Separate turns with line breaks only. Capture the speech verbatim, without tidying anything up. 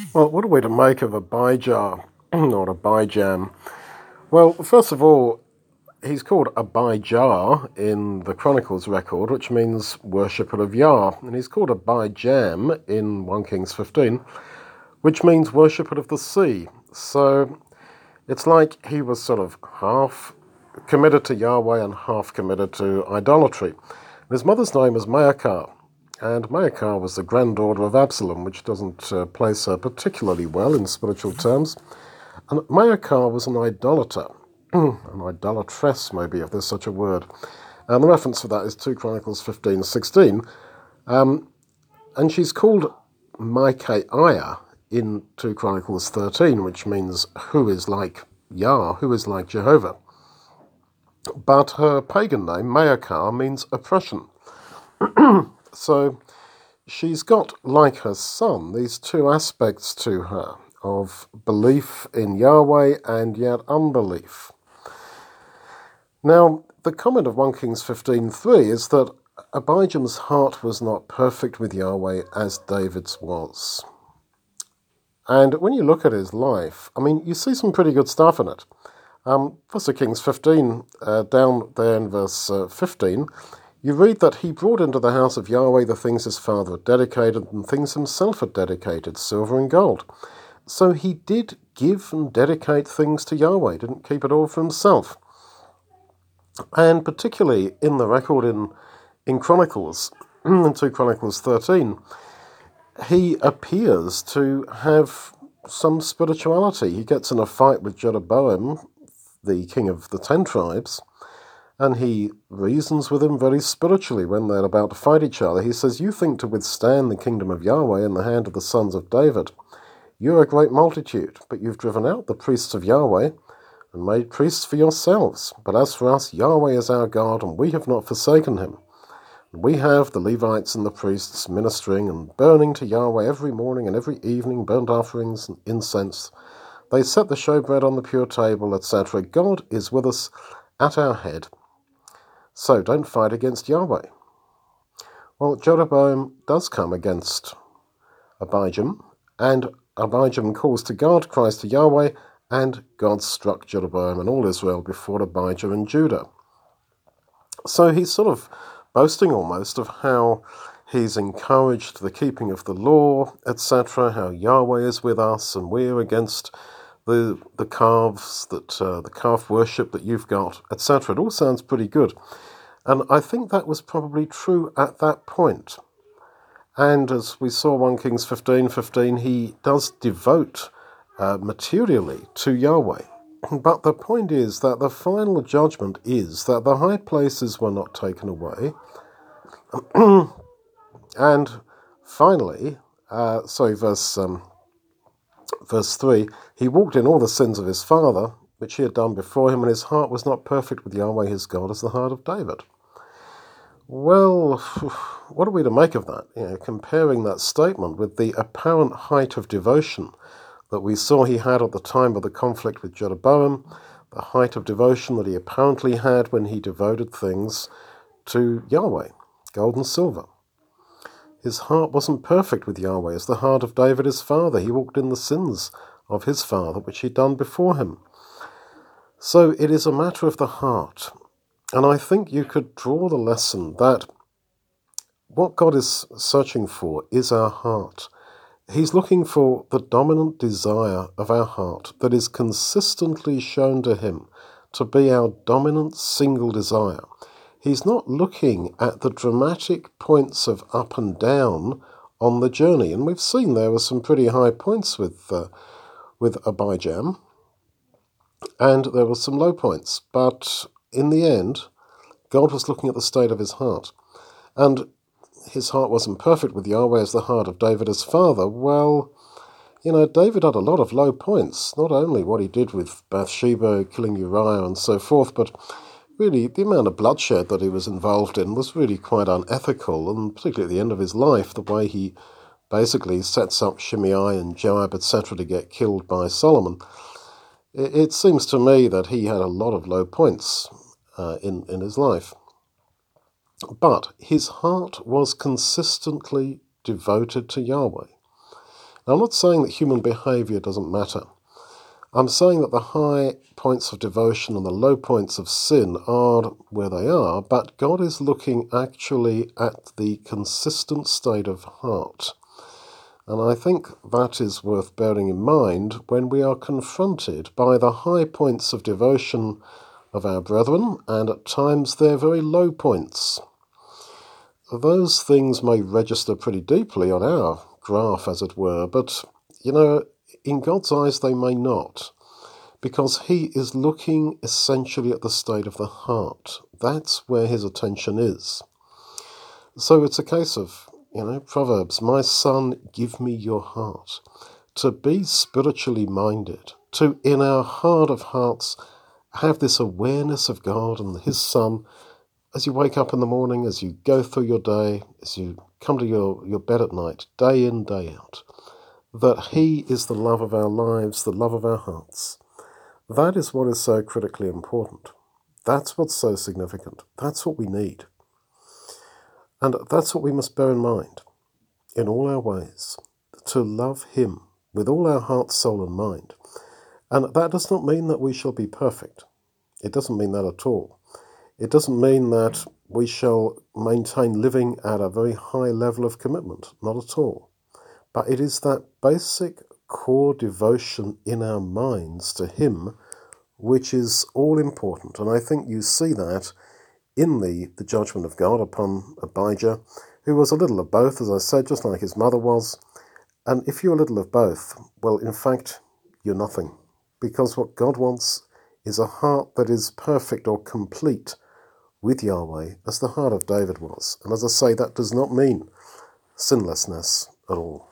Well, what are we to make of Abijah or Abijam? Well, first of all, he's called Abijah in the Chronicles record, which means worshipper of Yah, and he's called Abijam in First Kings fifteen, which means worshipper of the sea. So it's like he was sort of half committed to Yahweh and half committed to idolatry. And his mother's name was Maacah, and Maacah was the granddaughter of Absalom, which doesn't uh, place her particularly well in spiritual terms. And Maacah was an idolater, an idolatress maybe, if there's such a word. And the reference for that is Second Chronicles fifteen sixteen. Um, and she's called Micaiah in Second Chronicles thirteen, which means who is like Yah, who is like Jehovah. But her pagan name, Maacah, means oppression. So she's got, like her son, these two aspects to her of belief in Yahweh and yet unbelief. Now, the comment of First Kings fifteen three is that Abijam's heart was not perfect with Yahweh as David's was. And when you look at his life, I mean, you see some pretty good stuff in it. Um, First Kings fifteen, uh, down there in verse uh, fifteen, you read that he brought into the house of Yahweh the things his father had dedicated and things himself had dedicated, silver and gold. So he did give and dedicate things to Yahweh, didn't keep it all for himself. And particularly in the record in, in Chronicles, in Second Chronicles thirteen, he appears to have some spirituality. He gets in a fight with Jeroboam, the king of the ten tribes, and he reasons with him very spiritually when they're about to fight each other. He says, "You think to withstand the kingdom of Yahweh in the hand of the sons of David. You're a great multitude, but you've driven out the priests of Yahweh and made priests for yourselves. But as for us, Yahweh is our God, and we have not forsaken him. We have the Levites and the priests ministering and burning to Yahweh every morning and every evening burnt offerings and incense. They set the showbread on the pure table, et cetera. God is with us at our head. So don't fight against Yahweh." Well, Jeroboam does come against Abijam, and Abijam calls to God, cries to Yahweh, and God struck Jeroboam and all Israel before Abijah and Judah. So he's sort of boasting almost of how he's encouraged the keeping of the law, et cetera, how Yahweh is with us and we're against the the calves, that uh, the calf worship that you've got, et cetera. It all sounds pretty good. And I think that was probably true at that point. And as we saw First Kings fifteen fifteen, he does devote uh, materially to Yahweh. But the point is that the final judgment is that the high places were not taken away. And finally, uh, sorry, verse, um, verse three, he walked in all the sins of his father, which he had done before him, and his heart was not perfect with Yahweh his God as the heart of David. Well, what are we to make of that? You know, comparing that statement with the apparent height of devotion that we saw he had at the time of the conflict with Jeroboam, the height of devotion that he apparently had when he devoted things to Yahweh, gold and silver. His heart wasn't perfect with Yahweh as the heart of David his father. He walked in the sins of his father, which he'd done before him. So it is a matter of the heart. And I think you could draw the lesson that what God is searching for is our heart. He's looking for the dominant desire of our heart that is consistently shown to him to be our dominant single desire. He's not looking at the dramatic points of up and down on the journey. And we've seen there were some pretty high points with, uh, with Abijam, and there were some low points. But in the end, God was looking at the state of his heart. And his heart wasn't perfect with Yahweh as the heart of David his father. Well, you know, David had a lot of low points, not only what he did with Bathsheba, killing Uriah and so forth, but really the amount of bloodshed that he was involved in was really quite unethical, and particularly at the end of his life, the way he basically sets up Shimei and Joab, et cetera, to get killed by Solomon. It, it seems to me that he had a lot of low points uh, in, in his life. But his heart was consistently devoted to Yahweh. Now, I'm not saying that human behaviour doesn't matter. I'm saying that the high points of devotion and the low points of sin are where they are, but God is looking actually at the consistent state of heart. And I think that is worth bearing in mind when we are confronted by the high points of devotion of our brethren and at times their very low points. Those things may register pretty deeply on our graph, as it were, but, you know, in God's eyes they may not, because he is looking essentially at the state of the heart. That's where his attention is. So it's a case of, you know, Proverbs, my son, give me your heart. To be spiritually minded, to, in our heart of hearts, have this awareness of God and his Son as you wake up in the morning, as you go through your day, as you come to your, your bed at night, day in, day out, that he is the love of our lives, the love of our hearts. That is what is so critically important. That's what's so significant. That's what we need. And that's what we must bear in mind in all our ways, to love him with all our heart, soul and mind. And that does not mean that we shall be perfect. It doesn't mean that at all. It doesn't mean that we shall maintain living at a very high level of commitment, not at all. But it is that basic core devotion in our minds to him which is all important. And I think you see that in the, the judgment of God upon Abijah, who was a little of both, as I said, just like his mother was. And if you're a little of both, well, in fact, you're nothing. Because what God wants is a heart that is perfect or complete with Yahweh, as the heart of David was. And as I say, that does not mean sinlessness at all.